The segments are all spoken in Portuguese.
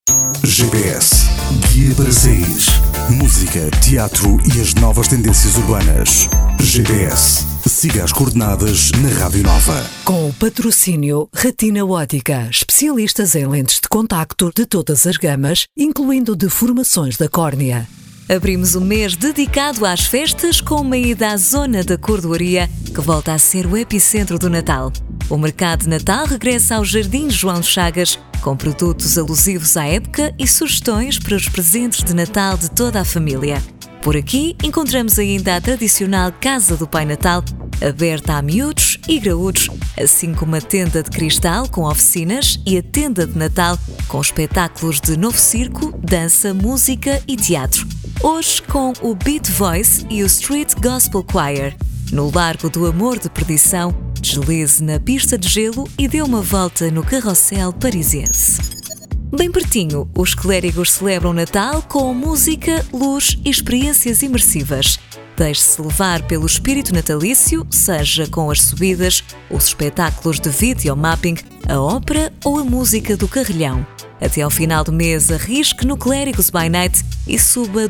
GPS, guia para sair. Música, teatro e as novas tendências urbanas. GPS, siga as coordenadas na Rádio Nova. Com o patrocínio Retina Ótica, especialistas em lentes de contacto de todas as gamas, incluindo deformações da córnea. Abrimos um mês dedicado às festas com uma ida à zona da cordoaria, que volta a ser o epicentro do Natal. O mercado de Natal regressa ao Jardim João Chagas, com produtos alusivos à época e sugestões para os presentes de Natal de toda a família. Por aqui encontramos ainda a tradicional Casa do Pai Natal, aberta a miúdos e graúdos, assim como a tenda de cristal com oficinas e a tenda de Natal com espetáculos de novo circo, dança, música e teatro. Hoje com o Beat Voice e o Street Gospel Choir. No Largo do Amor de Perdição, deslize na pista de gelo e dê uma volta no carrossel parisiense. Bem pertinho, os clérigos celebram Natal com música, luz e experiências imersivas. Deixe-se levar pelo espírito natalício, seja com as subidas, os espetáculos de videomapping, a ópera ou a música do carrilhão. Até ao final do mês, arrisque no Clérigos by Night e suba a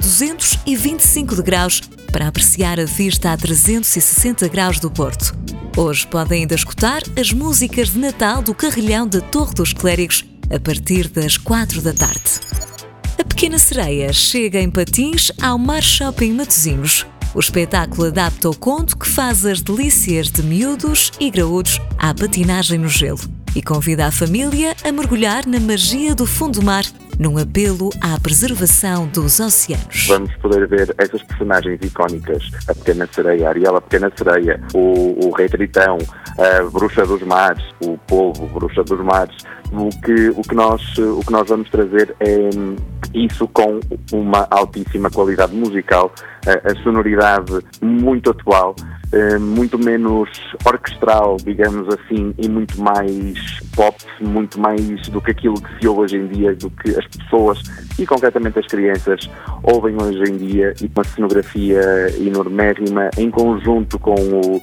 225 degraus para apreciar a vista a 360 graus do Porto. Hoje podem ainda escutar as músicas de Natal do carrilhão da Torre dos Clérigos a partir das 4 da tarde. A Pequena Sereia chega em patins ao Mar Shopping Matosinhos. O espetáculo adapta o conto que faz as delícias de miúdos e graúdos à patinagem no gelo e convida a família a mergulhar na magia do fundo do mar num apelo à preservação dos oceanos. Vamos poder ver essas personagens icónicas, a Pequena Sereia, a Ariel, a Pequena Sereia, o Rei Tritão, a Bruxa dos Mares, o Polvo, Bruxa dos Mares. O que nós vamos trazer é isso com uma altíssima qualidade musical, a sonoridade muito atual, muito menos orquestral, digamos assim, e muito mais pop, muito mais do que aquilo que se ouve hoje em dia, do que as pessoas e concretamente as crianças ouvem hoje em dia, e com uma cenografia enormérrima em conjunto com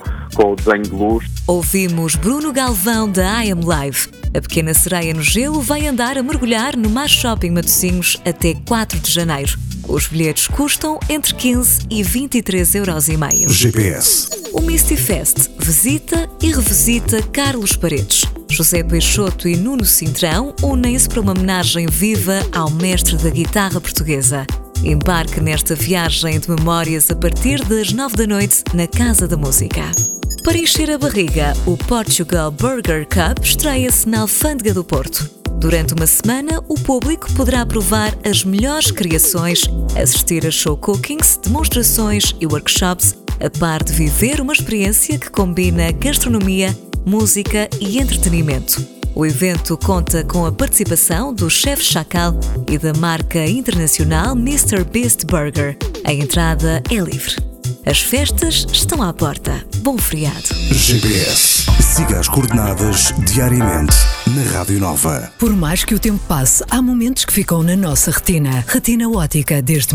o desenho de luz. Ouvimos Bruno Galvão da I Am Live. A Pequena Sereia no Gelo vai andar a mergulhar no Mar Shopping Matosinhos até 4 de janeiro. Os bilhetes custam entre 15 e 23,5 €. GPS. O Misty Fest visita e revisita Carlos Paredes. José Peixoto e Nuno Cintrão unem-se para uma homenagem viva ao mestre da guitarra portuguesa. Embarque nesta viagem de memórias a partir das 9 da noite na Casa da Música. Para encher a barriga, o Portugal Burger Cup estreia-se na Alfândega do Porto. Durante uma semana, o público poderá provar as melhores criações, assistir a show cookings, demonstrações e workshops, a par de viver uma experiência que combina gastronomia, música e entretenimento. O evento conta com a participação do chefe Chacal e da marca internacional Mr. Beast Burger. A entrada é livre. As festas estão à porta. Bom feriado. GPS. Siga as coordenadas diariamente na Rádio Nova. Por mais que o tempo passe, há momentos que ficam na nossa retina. Retina Ótica, desde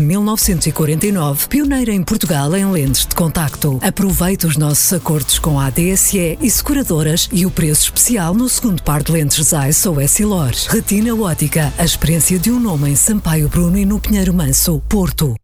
1949, pioneira em Portugal em lentes de contacto. Aproveite os nossos acordos com a ADSE e seguradoras e o preço especial no segundo par de lentes Zeiss ou Essilor. Retina Ótica, a experiência de um nome em Sampaio Bruno e no Pinheiro Manso, Porto.